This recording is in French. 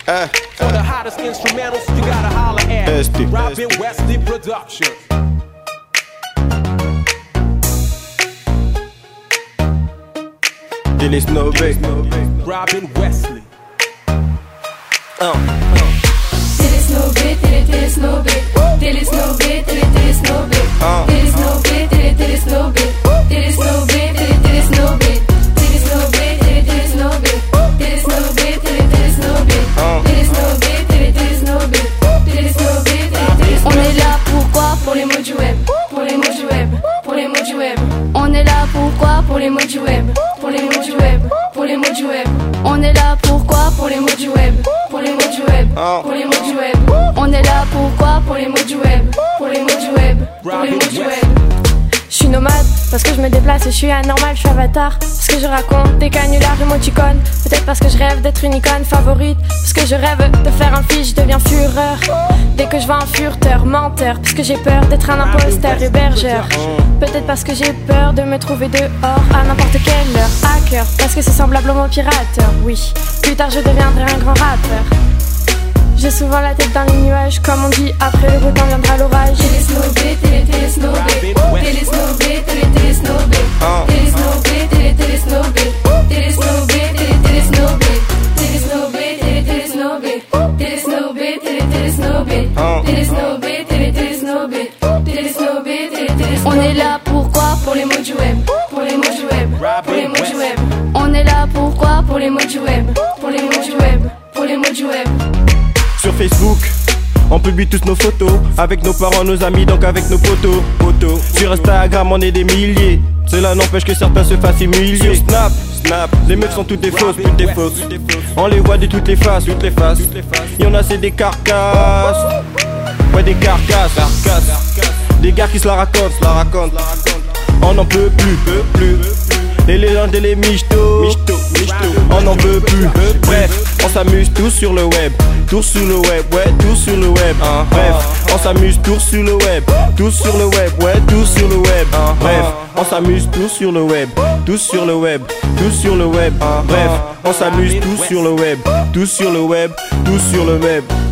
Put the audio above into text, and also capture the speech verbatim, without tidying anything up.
Uh, For the hottest instrumentals, you gotta holler at S T. Robin Wesley Production. Dilly Snowbay. Robin Wesley. Uh. Dilly Snowbay, Dilly Dilly Snowbay, Dilly Snowbay, Dilly Dilly Snowbay, Uh. Dilly Snowbay, Dilly Dilly Snowbay, Dilly Snowbay, Dilly Dilly Snowbay, Dilly Snowbay, Dilly Dilly Snowbay, Dilly Snowbay, Dilly Dilly Snowbay, Uh. Dilly Snowbay, Dilly Dilly Snowbay, Dilly Snowbay, Dilly Dilly Snowbay. On est là pourquoi? Pour les mots du web, pour les mots du web, pour les mots du web. On est là pourquoi? Pour les mots du web, pour les mots du web, pour les mots du web. On est là pourquoi? Pour les mots du web, pour les mots du web, pour les mots du web. On est là pourquoi? Pour les mots du web, pour les mots du web, pour les mots du web. Je suis nomade parce que je me déplace et je suis anormal, je suis avatar. Parce que je raconte des canulars émoticônes. Peut-être parce que je rêve d'être une icône favorite. Parce que je rêve de faire un feat, je deviens fureur. Dès que je vois un furteur, menteur. Parce que j'ai peur d'être un imposteur hébergeur. Peut-être parce que j'ai peur de me trouver dehors à n'importe quelle heure. Hacker, parce que c'est semblable au mot pirateur. Oui, plus tard je deviendrai un grand rappeur. J'ai souvent la tête dans les nuages, comme on dit, après le beau temps viendra l'orage. Télé snowbé, télé télé snowbé, télé snowbé, télé télé snowbé, télé snowbé, télé télé snowbé, télé snowbé, télé télé snowbé, télé snowbé, télé télé snowbé, télé snowbé, télé télé snowbé, télé snowbé, télé télé snowbé, télé snowbé, télé télé snowbé. On est là pourquoi? Pour les mots du web, pour les mots du web, pour les mots du web. On est là pourquoi? Pour les mots du web, pour les mots du web, pour les mots du web. Sur Facebook, on publie tous nos photos. Avec nos parents, nos amis, donc avec nos potos, potos. Sur Instagram, on est des milliers. Cela n'empêche que certains se fassent humilier. Sur Snap, Snap, les meufs sont toutes des fausses, toutes des fausses. On les voit de toutes les faces, toutes les faces. Y'en a c'est des carcasses. Ouais, des carcasses, carcasses. Des gars qui se la racontent, se la racontent. On n'en peut plus, peut plus. Les légendes et les michtos, on n'en veut plus. Bref, on s'amuse tous sur le web, tous sur le web, ouais, tous sur le web. Bref, on s'amuse tous sur le web, tous sur le web, ouais, tous sur le web. Bref, on s'amuse tous sur le web, tous sur le web, tous sur le web. Bref, on s'amuse tous sur le web, tous sur le web, tous sur le web.